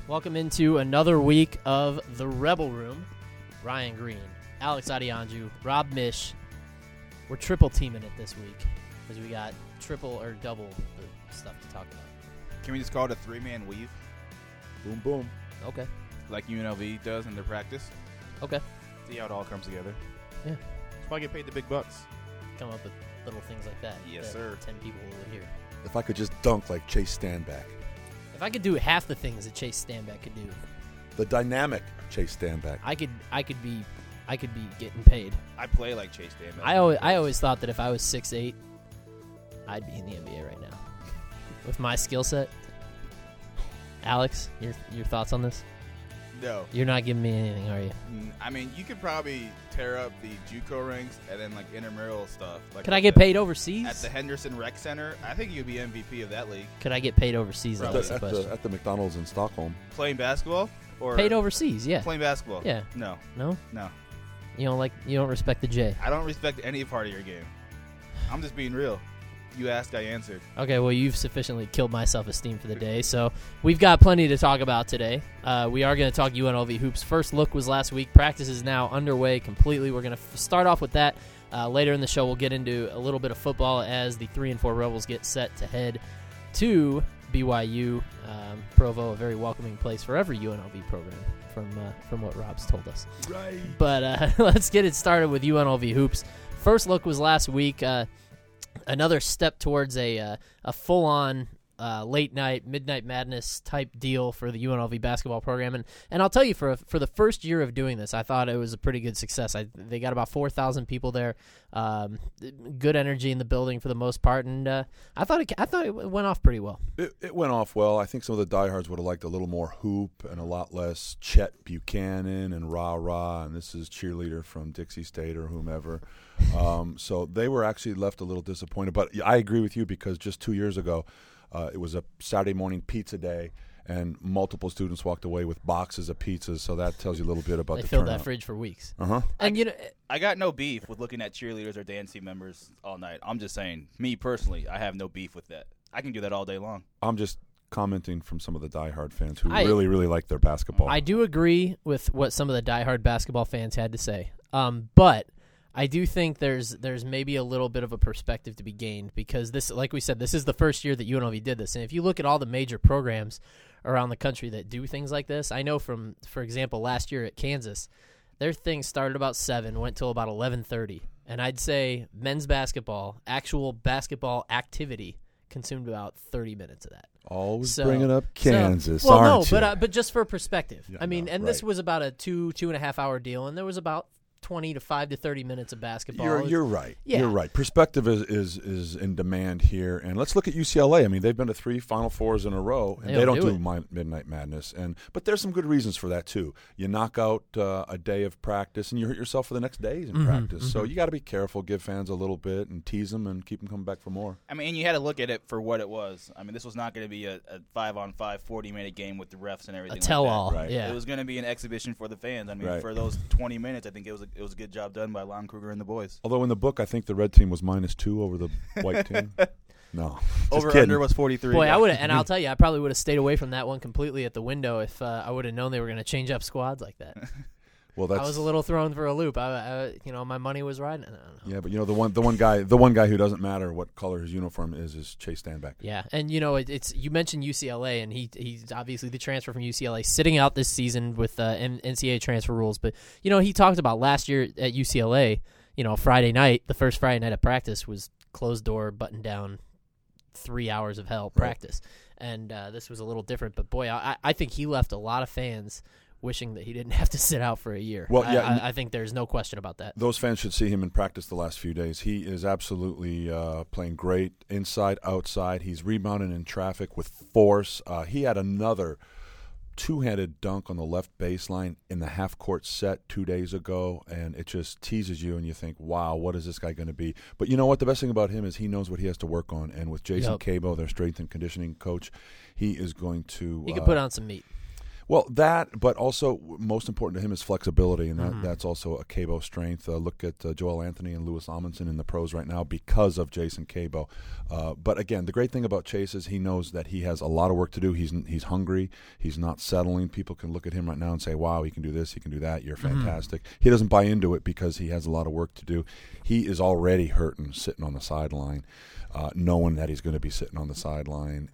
Welcome into another week of The Rebel Room. Ryan Green, Alex Adianju, Rob Mish. We're triple teaming it this week because we got triple or double the stuff to talk about. Can we just call it a three-man weave? Boom, boom. Okay. Like UNLV does in their practice? Okay. See how it all comes together. Yeah. That's why I get paid the big bucks. Come up with little things like that. Yes, that sir. 10 people would hear. If I could just dunk like Chase Standback. If I could do half the things that Chase Standback could do, The dynamic Chase Standback. I could be getting paid. I play like Chase Standback. I always thought that if I was 6'8", I'd be in the NBA right now. With my skill set. Alex, your thoughts on this? No. You're not giving me anything, are you? I mean, you could probably tear up the JUCO ranks and then like intramural stuff. Like Could I get paid overseas? at the Henderson Rec Center? I think you'd be MVP of that league. Could I get paid overseas? At That's the At question. the McDonald's in Stockholm. Playing basketball or Paid overseas, yeah. playing basketball? Yeah. No. No? No. You don't respect the J. I don't respect any part of your game. I'm just being real. You asked, I answered. Okay, well, you've sufficiently killed my self-esteem for the day, so we've got plenty to talk about today. We are going to talk UNLV hoops. First look was last week. Practice is now underway completely. We're going to start off with that. Later in the show, we'll get into a little bit of football as the 3 and 4 Rebels get set to head to BYU. Provo, a very welcoming place for every UNLV program, from what Rob's told us. Right. But let's get it started with UNLV hoops. First look was last week. Another step towards a full-on late night, midnight madness type deal for the UNLV basketball program, and I'll tell you, for the first year of doing this, I thought it was a pretty good success. They got about 4,000 people there, good energy in the building for the most part, and I thought it went off pretty well. It went off well. I think some of the diehards would have liked a little more hoop and a lot less Chet Buchanan and rah-rah, and this is cheerleader from Dixie State or whomever. So they were actually left a little disappointed. But I agree with you because just 2 years ago, it was a Saturday morning pizza day, and multiple students walked away with boxes of pizzas. So that tells you a little bit about They the filled turnout. that fridge for weeks. Uh-huh. And I got no beef with looking at cheerleaders or dance team members all night. I'm just saying, me personally, I have no beef with that. I can do that all day long. I'm just commenting from some of the diehard fans who I really like their basketball. I do agree with what some of the diehard basketball fans had to say, but I do think there's maybe a little bit of a perspective to be gained because this, like we said, this is the first year that UNLV did this, and if you look at all the major programs around the country that do things like this, I know from, for example, last year at Kansas, their thing started about 7, went till about 11:30, and I'd say men's basketball, actual basketball activity, consumed about 30 minutes of that. Always So- bringing up Kansas, well, aren't no, you? but just for perspective. Yeah, I mean, no, and this right. was about a 2.5 hour deal, and there was about 25 to 30 minutes of basketball. You're right. Yeah. You're right. Perspective is in demand here, and let's look at UCLA. I mean, they've been to 3 Final Fours in a row, and they don't do Midnight Madness. But there's some good reasons for that too. You knock out a day of practice, and you hurt yourself for the next days in practice. So you got to be careful. Give fans a little bit and tease them, and keep them coming back for more. I mean, you had to look at it for what it was. I mean, this was not going to be a 5-on-5, 40-minute game with the refs and everything. A tell-all, like that. Right. yeah. It was going to be an exhibition for the fans. I mean, Right. for those 20 minutes, I think it was a good job done by Lon Kruger and the boys. Although in the book, I think the red team was -2 over the white team. No, just Over kidding. under was 43. Boy, I would have, and I'll tell you, I probably would have stayed away from that one completely at the window if I would have known they were going to change up squads like that. Well, that's I was a little thrown for a loop. I my money was riding. I don't know. yeah, but the one guy who doesn't matter what color his uniform is Chase Standback. Yeah, and it's you mentioned UCLA, and he's obviously the transfer from UCLA sitting out this season with NCAA transfer rules. But he talked about last year at UCLA. Friday night, the first Friday night of practice was closed door, button down, 3 hours of hell practice, and this was a little different. But boy, I think he left a lot of fans wishing that he didn't have to sit out for a year. Well, yeah, I think there's no question about that. Those fans should see him in practice the last few days. He is absolutely playing great inside, outside. He's rebounding in traffic with force. He had another two-handed dunk on the left baseline in the half-court set 2 days ago, and it just teases you, and you think, wow, what is this guy going to be? But you know what? The best thing about him is he knows what he has to work on, and with Jason Cabo, their strength and conditioning coach, he is going to He could put on some meat. Well, that, but also most important to him is flexibility, and that's also a Cabo strength. Look at Joel Anthony and Louis Amundsen in the pros right now because of Jason Cabo. But again, the great thing about Chase is he knows that he has a lot of work to do. He's hungry. He's not settling. People can look at him right now and say, wow, he can do this, he can do that, you're fantastic. He doesn't buy into it because he has a lot of work to do. He is already hurting sitting on the sideline. Knowing that he's going to be sitting on the sideline,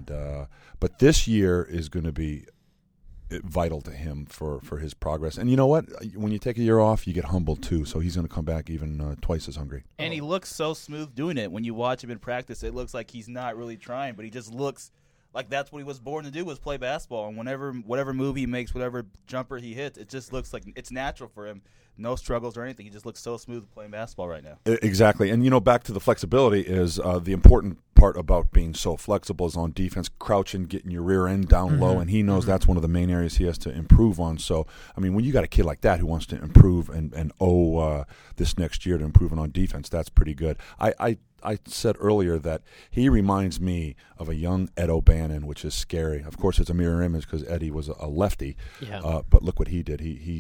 but this year is going to be vital to him for his progress. And you know what? When you take a year off, you get humbled too. So he's going to come back even twice as hungry. And he looks so smooth doing it. When you watch him in practice, it looks like he's not really trying, but he just looks like that's what he was born to do, was play basketball. And whatever move he makes, whatever jumper he hits, it just looks like it's natural for him. No struggles or anything. He just looks so smooth playing basketball right now. Exactly. And, back to the flexibility is the important part about being so flexible is on defense, crouching, getting your rear end down low, and he knows that's one of the main areas he has to improve on. So, I mean, when you got a kid like that who wants to improve and this next year to improving on defense, that's pretty good. I said earlier that he reminds me of a young Ed O'Bannon, which is scary. Of course, it's a mirror image because Eddie was a lefty, but look what he did.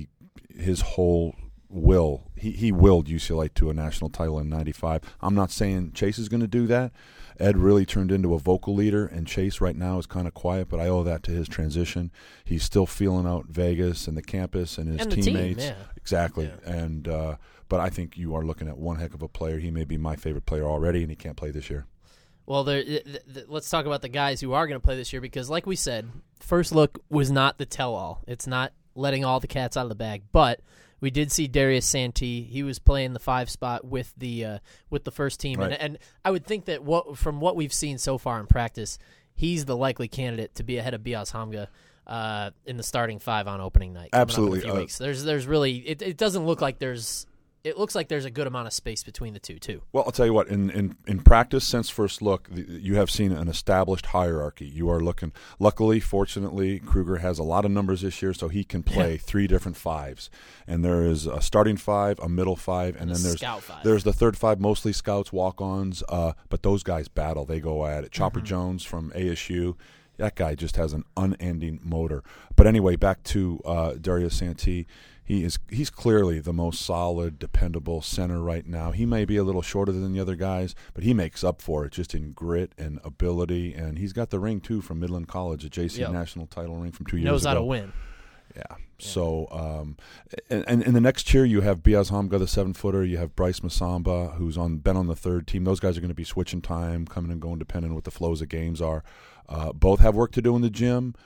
His whole will. He willed UCLA to a national title in '95. I'm not saying Chase is going to do that. Ed really turned into a vocal leader, and Chase right now is kind of quiet, but I owe that to his transition. He's still feeling out Vegas and the campus and his teammates. Team, yeah. Exactly. Yeah. And but I think you are looking at one heck of a player. He may be my favorite player already, and he can't play this year. Well, let's talk about the guys who are going to play this year because, like we said, first look was not the tell-all. It's not letting all the cats out of the bag, but we did see Darius Santee. He was playing the 5 spot with the first team, right. and I would think that from what we've seen so far in practice, he's the likely candidate to be ahead of Biaz Hamga in the starting 5 on opening night. Absolutely, in a few weeks. There's really it doesn't look like there's. It looks like there's a good amount of space between the two, too. Well, I'll tell you what. In practice, since first look, you have seen an established hierarchy. You are looking. Luckily, fortunately, Kruger has a lot of numbers this year, so he can play 3 different 5s. And there is a starting 5, a middle 5, and then there's the third 5, mostly scouts, walk-ons. But those guys battle. They go at it. Chopper Jones from ASU. That guy just has an unending motor. But anyway, back to Darius Santee. He's clearly the most solid, dependable center right now. He may be a little shorter than the other guys, but he makes up for it just in grit and ability. And he's got the ring, too, from Midland College, a JC national title ring from 2 years ago. Knows how to win. Yeah. So, and in the next tier, you have Biaz Hamga, the 7-footer. You have Bryce Masamba, who's been on the third team. Those guys are going to be switching time, coming and going, depending on what the flows of games are. Both have work to do in the gym.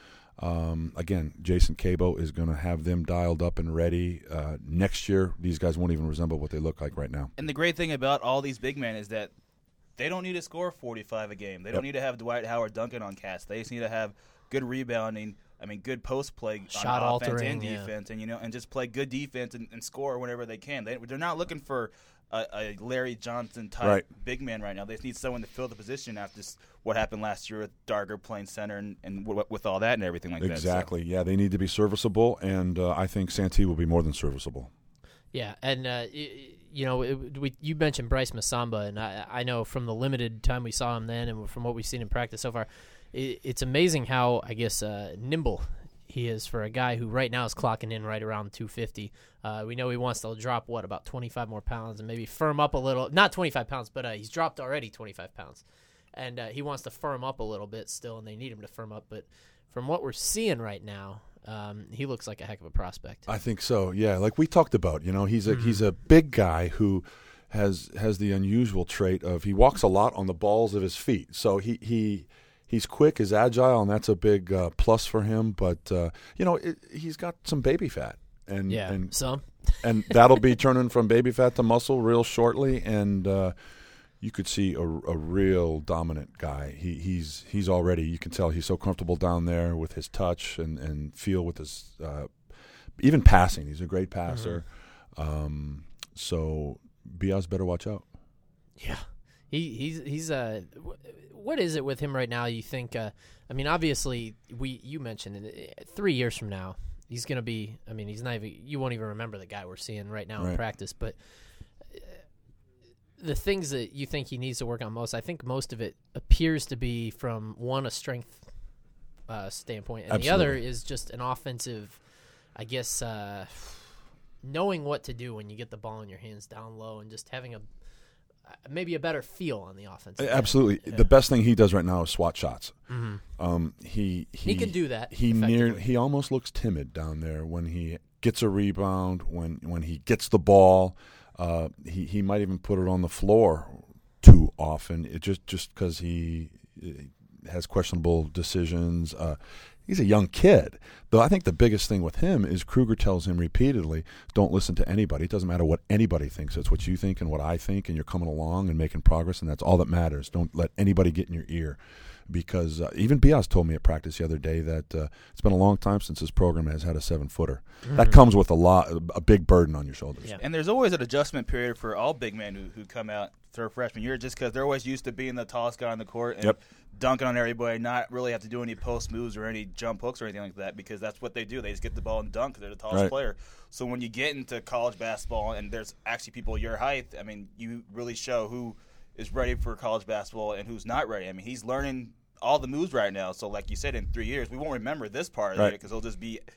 Again, Jason Cabo is going to have them dialed up and ready. Next year, these guys won't even resemble what they look like right now. And the great thing about all these big men is that they don't need to score 45 a game. They don't need to have Dwight Howard dunking on cats. They just need to have good rebounding. I mean, good post play shot on offense altering, and defense, and just play good defense and score whenever they can. They're not looking for a Larry Johnson type big man right now. They just need someone to fill the position after what happened last year with Darger playing center and with all that and everything like that. Exactly. Yeah, they need to be serviceable, and I think Santee will be more than serviceable. Yeah, and you mentioned Bryce Masamba, and I know from the limited time we saw him then and from what we've seen in practice so far, it's amazing how, I guess, nimble he is for a guy who right now is clocking in right around 250. We know he wants to drop, about 25 more pounds and maybe firm up a little. Not 25 pounds, but he's dropped already 25 pounds. And he wants to firm up a little bit still, and they need him to firm up. But from what we're seeing right now, he looks like a heck of a prospect. I think so, yeah. Like we talked about, he's a big guy who has the unusual trait of he walks a lot on the balls of his feet. So he's quick, he's agile, and that's a big plus for him. But he's got some baby fat, and some, and that'll be turning from baby fat to muscle real shortly. And you could see a real dominant guy. He's already, you can tell he's so comfortable down there with his touch and feel with his even passing. He's a great passer. So Biaz better watch out. Yeah, he's what is it with him right now? You think? Obviously, you mentioned 3 years from now he's going to be. He's not even. You won't even remember the guy we're seeing right now in practice. But the things that you think he needs to work on most, I think most of it appears to be from a strength standpoint, and Absolutely. the other is just an offensive, I guess, knowing what to do when you get the ball in your hands down low and just having maybe a better feel on the offense. Absolutely. Yeah. The best thing he does right now is swat shots. Mm-hmm. He can do that. He almost looks timid down there when he gets a rebound, when he gets the ball. He might even put it on the floor too often. It just because he has questionable decisions. He's a young kid. Though I think the biggest thing with him is Kruger tells him repeatedly, don't listen to anybody. It doesn't matter what anybody thinks. It's what you think and what I think, and you're coming along and making progress, and that's all that matters. Don't let anybody get in your ear. Because even Bias told me at practice the other day that it's been a long time since his program has had a 7-footer. Mm-hmm. That comes with a big burden on your shoulders. Yeah. And there's always an adjustment period for all big men who come out their freshman year, just because they're always used to being the tallest guy on the court and dunking on everybody, not really have to do any post moves or any jump hooks or anything like that, because that's what they do. They just get the ball and dunk. They're the tallest player. So when you get into college basketball and there's actually people your height, I mean, you really show who is ready for college basketball and who's not ready. I mean, he's learning all the moves right now. So like you said, in 3 years, we won't remember this part of it because he'll just be –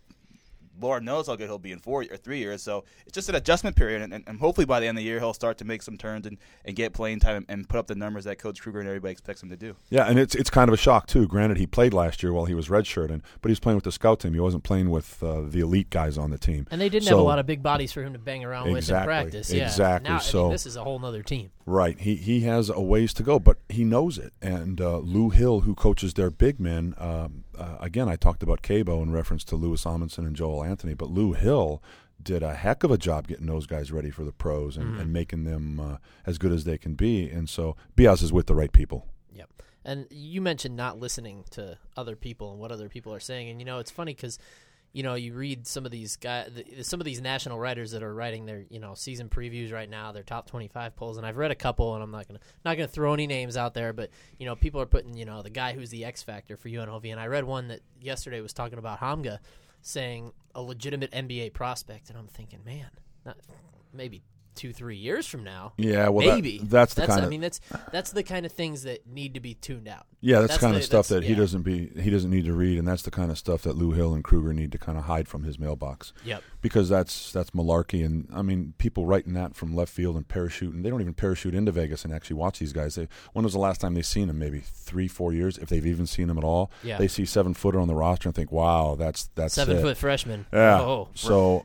Lord knows how good he'll be in 4 or 3 years. So it's just an adjustment period, and hopefully by the end of the year he'll start to make some turns and get playing time and put up the numbers that Coach Kruger and everybody expects him to do. Yeah, and it's kind of a shock too. Granted, he played last year while he was redshirting, but he was playing with the scout team. He wasn't playing with the elite guys on the team. And they didn't have a lot of big bodies for him to bang around with in practice. Yeah. Exactly. Now, so this is a whole other team. Right. He has a ways to go, but he knows it. And Lou Hill, who coaches their big men, again, I talked about Cabo in reference to Louis Amundsen and Joel Anthony, but Lou Hill did a heck of a job getting those guys ready for the pros and making them as good as they can be. And so Bias is with the right people. Yep. And you mentioned not listening to other people and what other people are saying. And, it's funny because, you read some of these guys, some of these national writers that are writing their, season previews right now, their top 25 polls. And I've read a couple, and I'm not gonna throw any names out there, but, people are putting, the guy who's the X factor for UNLV. And I read one that yesterday was talking about Hamga saying a legitimate NBA prospect, and I'm thinking, man, maybe 2-3 years from now, yeah, well, maybe that's the kind of. I mean, that's the kind of things that need to be tuned out. Yeah, that's the kind of stuff that he doesn't need to read, and that's the kind of stuff that Lou Hill and Kruger need to kind of hide from his mailbox. Yep. Because that's malarkey, and I mean, people writing that from left field and parachuting. They don't even parachute into Vegas and actually watch these guys. When was the last time they've seen them? Maybe 3-4 years, if they've even seen them at all. Yeah. They see 7-footer on the roster and think, "Wow, that's 7-foot freshman." Yeah. Oh. So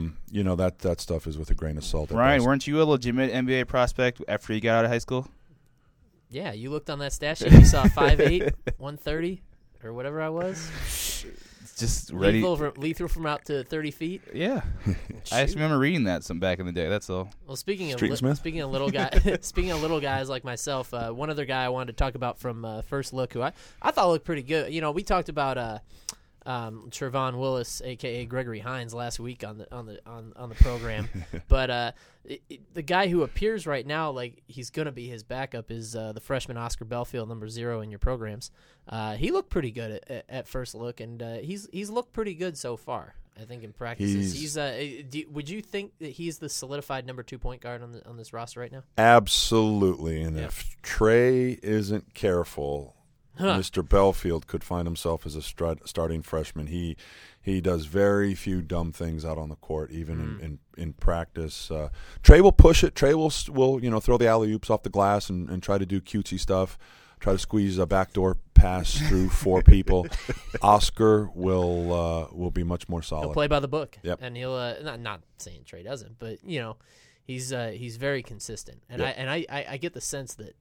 that stuff is with a grain of salt. Ryan, weren't you a legitimate NBA prospect after you got out of high school? Yeah, you looked on that stat sheet. You saw 5'8", 130, or whatever I was. Just ready. Lethal from out to 30 feet. Yeah, I just remember reading that some back in the day. That's all. Well, speaking of little guys like myself, one other guy I wanted to talk about from First Look, who I thought looked pretty good. We talked about Trevon Willis, aka Gregory Hines, last week on the program, but the guy who appears right now like he's going to be his backup is the freshman Oscar Belfield, number 0 in your programs. He looked pretty good at First Look, and he's looked pretty good so far. I think in practices, would you think that he's the solidified number 2 point guard on this roster right now? Absolutely, and if Trey isn't careful, Mr. Belfield could find himself as a starting freshman. He does very few dumb things out on the court, even in practice. Trey will push it. Trey will throw the alley-oops off the glass and try to do cutesy stuff, try to squeeze a backdoor pass through 4 people. Oscar will be much more solid. He'll play by the book. Yep. And he'll not saying Trey doesn't, but he's very consistent. And yep. I get the sense that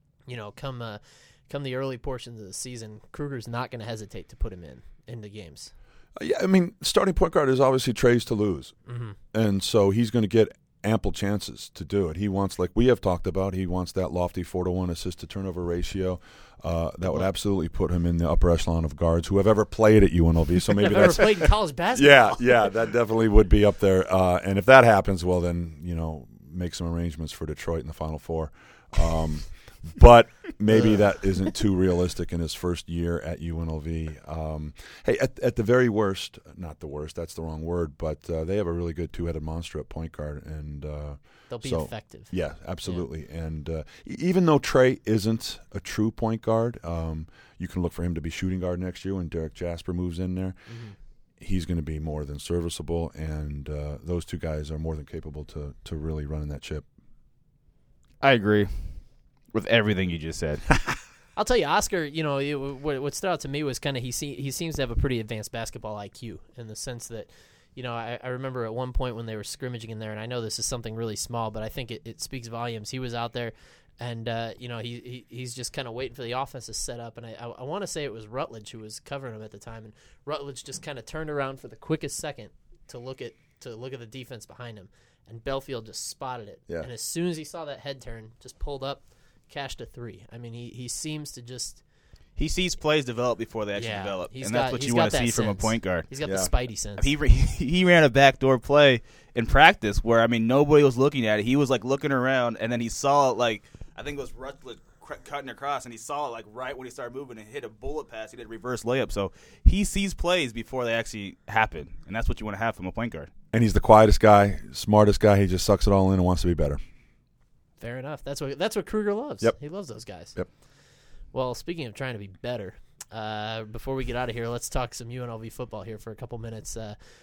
come the early portions of the season, Kruger's not going to hesitate to put him in the games. Yeah, I mean, starting point guard is obviously Trey's to lose. Mm-hmm. And so he's going to get ample chances to do it. He wants, like we have talked about, he wants that lofty 4-to-1 assist-to-turnover ratio. That would absolutely put him in the upper echelon of guards who have ever played at UNLV. So maybe ever played in college basketball. Yeah, that definitely would be up there. And if that happens, well, then, make some arrangements for Detroit in the Final Four. But maybe that isn't too realistic in his first year at UNLV. Hey, at the very worst, not the worst, that's the wrong word, but they have a really good two-headed monster at point guard, and they'll be effective. Yeah, absolutely. Yeah. And even though Trey isn't a true point guard, you can look for him to be shooting guard next year when Derek Jasper moves in there. Mm-hmm. He's going to be more than serviceable, and those two guys are more than capable to really run in that ship. I agree with everything you just said. I'll tell you, Oscar, what stood out to me was kind of he seems to have a pretty advanced basketball IQ in the sense that, I remember at one point when they were scrimmaging in there, and I know this is something really small, but I think it speaks volumes. He was out there, and he's just kind of waiting for the offense to set up, and I want to say it was Rutledge who was covering him at the time, and Rutledge just kind of turned around for the quickest second to look at the defense behind him, and Belfield just spotted it. Yeah. And as soon as he saw that head turn, just pulled up, cashed a three. I mean, he seems to just... He sees plays develop before they actually develop, and that's what you want to see from a point guard. He's got the spidey sense. He ran a backdoor play in practice where, nobody was looking at it. He was, looking around, and then he saw it, I think it was Rutledge cutting across, and he saw it, right when he started moving and hit a bullet pass. He did a reverse layup. So he sees plays before they actually happen, and that's what you want to have from a point guard. And he's the quietest guy, smartest guy. He just sucks it all in and wants to be better. Fair enough. That's what Kruger loves. Yep. He loves those guys. Yep. Well, speaking of trying to be better, before we get out of here, let's talk some UNLV football here for a couple minutes.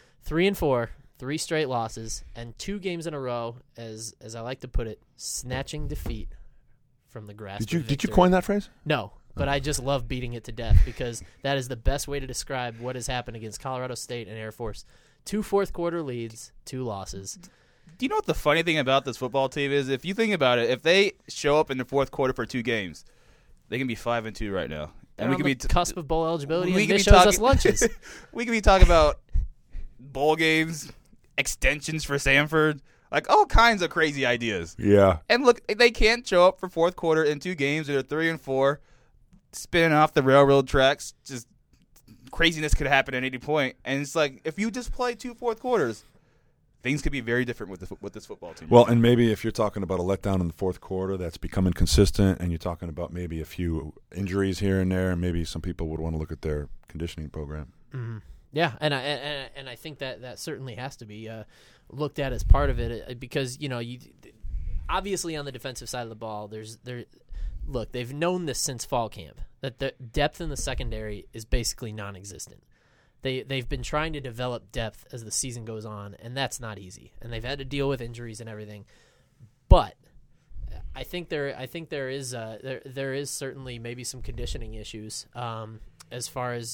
3-4, 3 straight losses, and 2 games in a row, as I like to put it, snatching defeat from the grasp. Did you coin that phrase? No, but I just love beating it to death because that is the best way to describe what has happened against Colorado State and Air Force. 2 fourth-quarter leads, 2 losses. Do you know what the funny thing about this football team is? If you think about it, if they show up in the fourth quarter for 2 games, they can be 5-2 right now. And we could be cusp of bowl eligibility, and this shows us lunches. We could be talking about bowl games, extensions for Samford, all kinds of crazy ideas. Yeah. And look, they can't show up for fourth quarter in 2 games. They're 3-4, spinning off the railroad tracks. Just craziness could happen at any point. And it's if you just play 2 fourth quarters, things could be very different with this football team. Well, and maybe if you're talking about a letdown in the fourth quarter that's becoming consistent, and you're talking about maybe a few injuries here and there, maybe some people would want to look at their conditioning program. Mm-hmm. Yeah, and I think that certainly has to be looked at as part of it because you obviously on the defensive side of the ball, look, they've known this since fall camp that the depth in the secondary is basically non-existent. They've been trying to develop depth as the season goes on, and that's not easy. And they've had to deal with injuries and everything. But I think there is certainly maybe some conditioning issues as far as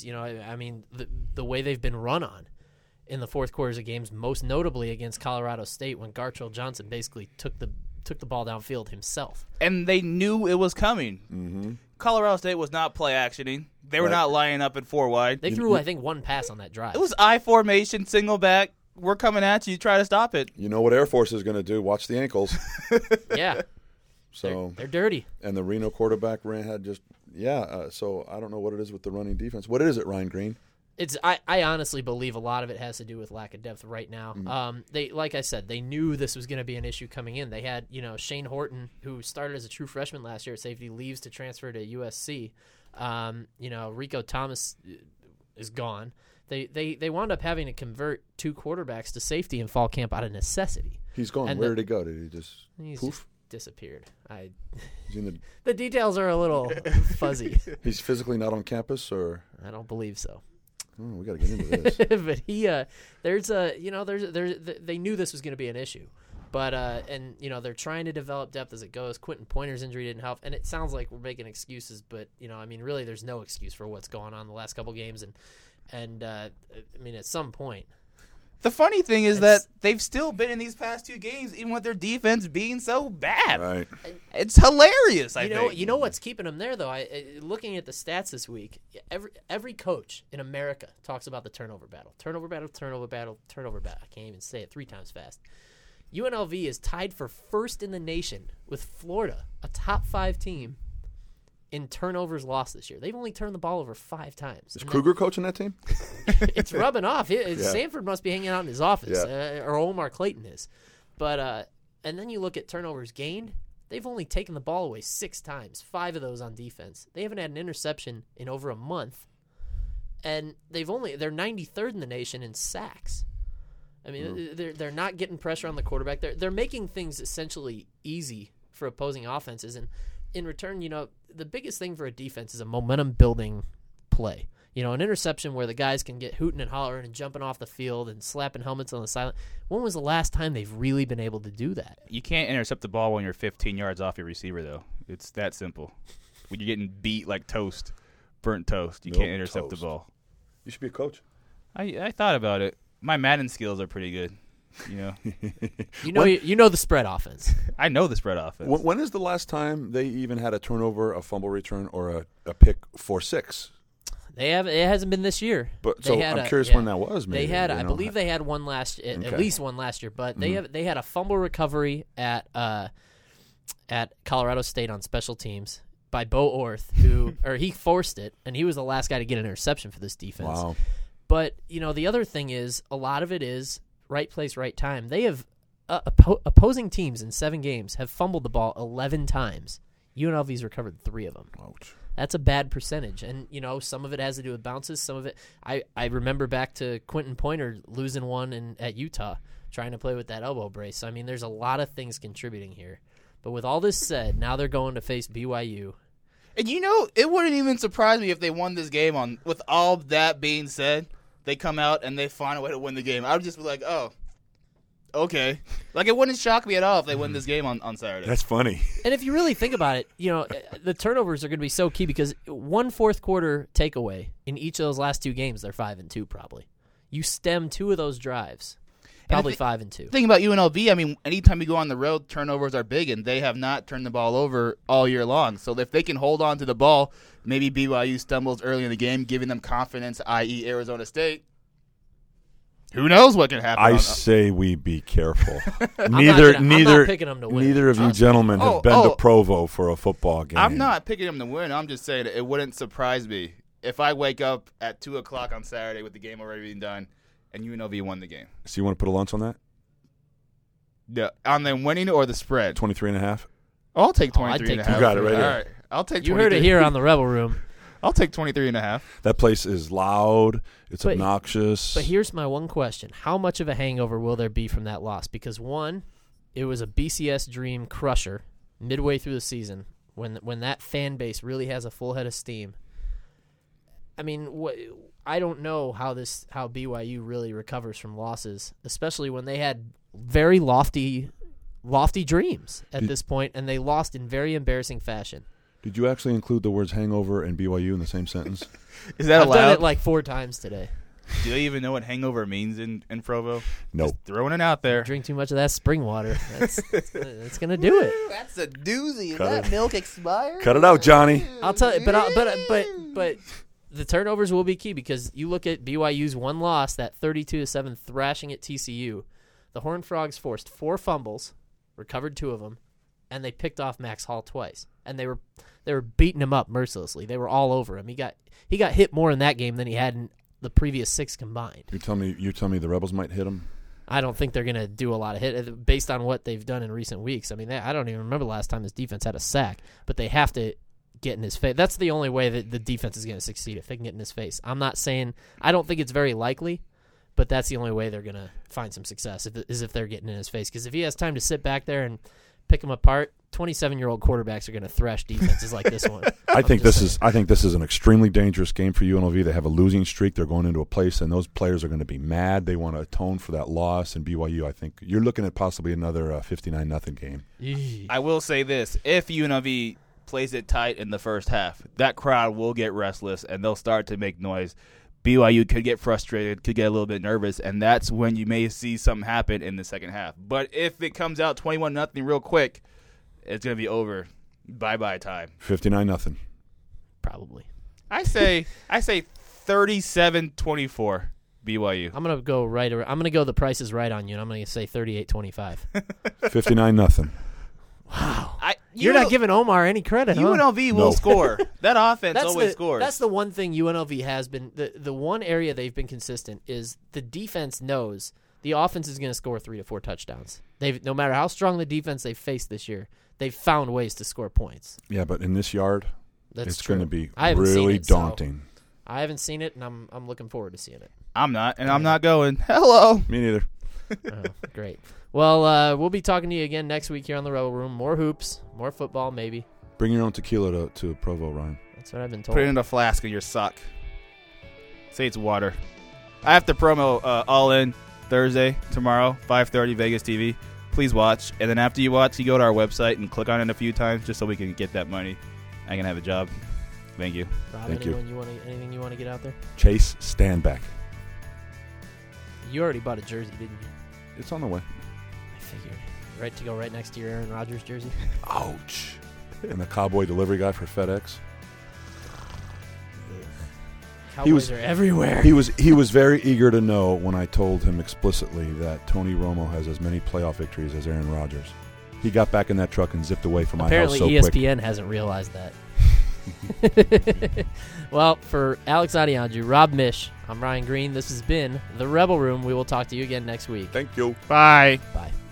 the way they've been run on in the fourth quarters of games, most notably against Colorado State when Gartrell Johnson basically took the ball downfield himself. And they knew it was coming. Mm-hmm. Colorado State was not play actioning. They were not lining up at 4 wide. They threw, I think, 1 pass on that drive. It was I formation, single back. We're coming at you. Try to stop it. You know what Air Force is going to do? Watch the ankles. Yeah. So they're dirty. And the Reno quarterback so I don't know what it is with the running defense. What is it, Ryan Green? I honestly believe a lot of it has to do with lack of depth right now. Mm-hmm. They, like I said, they knew this was going to be an issue coming in. They had, Shane Horton, who started as a true freshman last year at safety, leaves to transfer to USC. Rico Thomas is gone. They wound up having to convert 2 quarterbacks to safety in fall camp out of necessity. He's gone. And where did he go? Did he just he's poof? Just disappeared. The details are a little fuzzy. He's physically not on campus, or I don't believe so. Oh, we got to get into this. But they knew this was going to be an issue. But they're trying to develop depth as it goes. Quentin Pointer's injury didn't help, and it sounds like we're making excuses, but really, there's no excuse for what's going on the last couple games, and at some point. The funny thing is that they've still been in these past 2 games, even with their defense being so bad. Right. It's hilarious. I think. You know what's keeping them there, though. Looking at the stats this week, every coach in America talks about the turnover battle. Turnover battle, turnover battle, turnover battle. I can't even say it 3 times fast. UNLV is tied for first in the nation with Florida, a top 5 team, in turnovers lost this year. They've only turned the ball over 5 times. Is Kruger coaching that team? It's rubbing off. Sanford must be hanging out in his office, or Omar Clayton is. But and then you look at turnovers gained. they've only taken the ball away 6 times, 5 of those on defense. They haven't had an interception in over a month, and they're 93rd in the nation in sacks. I mean, they're not getting pressure on the quarterback. They're making things essentially easy for opposing offenses, and in return, the biggest thing for a defense is a momentum-building play. An interception where the guys can get hooting and hollering and jumping off the field and slapping helmets on the sideline. When was the last time they've really been able to do that? You can't intercept the ball when you're 15 yards off your receiver, though. It's that simple. When you're getting beat like toast, burnt toast, you can't intercept the ball. You should be a coach. I thought about it. My Madden skills are pretty good. You know the spread offense. I know the spread offense. When is the last time they even had a turnover, a fumble return, or a pick for 6? It hasn't been this year. But I'm curious when that was. Maybe I believe they had one at least one last year. But they had a fumble recovery at Colorado State on special teams by Bo Orth, he forced it, and he was the last guy to get an interception for this defense. Wow. But the other thing is, a lot of it is right place, right time. They have opposing teams in 7 games have fumbled the ball 11 times. UNLV's recovered 3 of them. Ouch. That's a bad percentage, and some of it has to do with bounces. Some of it, I remember back to Quentin Pointer losing one at Utah, trying to play with that elbow brace. So, I mean, there's a lot of things contributing here. But with all this said, now they're going to face BYU. And it wouldn't even surprise me if they won this game with all that being said, they come out and they find a way to win the game. I would just be like, oh, okay. Like, it wouldn't shock me at all if they win this game on Saturday. That's funny. And if you really think about it, the turnovers are going to be so key because one fourth quarter takeaway in each of those last 2 games, they're 5-2 probably. You stem 2 of those drives, probably 5-2. Thing about UNLV, I mean, anytime you go on the road, turnovers are big, and they have not turned the ball over all year long. So if they can hold on to the ball, maybe BYU stumbles early in the game, giving them confidence, i.e. Arizona State. Who knows what can happen? I say we be careful. I'm not picking them to win. Neither of you gentlemen have been to Provo for a football game. I'm not picking them to win. I'm just saying it wouldn't surprise me if I wake up at 2 o'clock on Saturday with the game already being done and UNLV won the game. So you want to put a lunch on that? Yeah, on them winning or the spread? 23.5? I'll take 23.5. You got it right All here. right. I'll take 23. You heard it here on the Rebel Room. I'll take 23.5. That place is loud. It's obnoxious. But here's my one question. How much of a hangover will there be from that loss? Because, one, it was a BCS dream crusher midway through the season when that fan base really has a full head of steam. I mean, I don't know how BYU really recovers from losses, especially when they had very lofty dreams at this point, and they lost in very embarrassing fashion. Did you actually include the words hangover and BYU in the same sentence? Is that allowed? I've done it like 4 times today. Do they even know what hangover means in Provo? Nope. Just throwing it out there. Drink too much of that spring water. That's going to do it. That's a doozy. Is Cut that it. milk expired? Cut it out, Johnny. I'll tell you, but the turnovers will be key because you look at BYU's one loss, that 32-7 thrashing at TCU. The Horned Frogs forced 4 fumbles, recovered 2 of them, and they picked off Max Hall twice. And they were beating him up mercilessly. They were all over him. He got hit more in that game than he had in the previous 6 combined. You tell me the Rebels might hit him? I don't think they're going to do a lot of hit based on what they've done in recent weeks. I mean, I don't even remember the last time this defense had a sack, but they have to get in his face. That's the only way that the defense is going to succeed, if they can get in his face. I'm not saying – I don't think it's very likely, but that's the only way they're going to find some success is if they're getting in his face. Because if he has time to sit back there and pick them apart, 27-year-old quarterbacks are going to thrash defenses like this one. I think this is an extremely dangerous game for UNLV. They have a losing streak. They're going into a place, and those players are going to be mad. They want to atone for that loss. And BYU, I think you're looking at possibly another 59-0 game. I will say this: if UNLV plays it tight in the first half, that crowd will get restless and they'll start to make noise. BYU could get frustrated, could get a little bit nervous, and that's when you may see something happen in the second half. But if it comes out 21-0 real quick, it's going to be over. Bye-bye time. 59-0. Probably. I say 37-24 BYU. I'm going to go right. I'm going to go the price is right on you, and I'm going to say 38-25. 59-0. Wow. You're not giving Omar any credit, huh? UNLV will score. That offense always scores. That's the one thing UNLV has been. The one area they've been consistent is the defense knows the offense is going to score 3 to 4 touchdowns. No matter how strong the defense they've faced this year, they've found ways to score points. Yeah, but in this yard, That's it's true. going to be I haven't seen really it, so daunting. I haven't seen it, and I'm looking forward to seeing it. I'm not, and I'm not going. Hello. Me neither. Oh, great. Well, we'll be talking to you again next week here on the Rebel Room. More hoops, more football, maybe. Bring your own tequila to Provo, Ryan. That's what I've been told. Put it in a flask of your sock. Say it's water. I have to promo All In Thursday, tomorrow, 5:30, Vegas TV. Please watch. And then after you watch, you go to our website and click on it a few times just so we can get that money. I can have a job. Thank you. Rob, Thank you. anything you want to get out there? Chase Standback. You already bought a jersey, didn't you? It's on the way. I figured. Right to go right next to your Aaron Rodgers jersey. Ouch. And the cowboy delivery guy for FedEx. Cowboys are everywhere. He was very eager to know when I told him explicitly that Tony Romo has as many playoff victories as Aaron Rodgers. He got back in that truck and zipped away from my Apparently house so ESPN quick. hasn't realized that. Well, for Alex Adiandju, Rob Mish, I'm Ryan Green. This has been The Rebel Room. We will talk to you again next week. Thank you. Bye. Bye.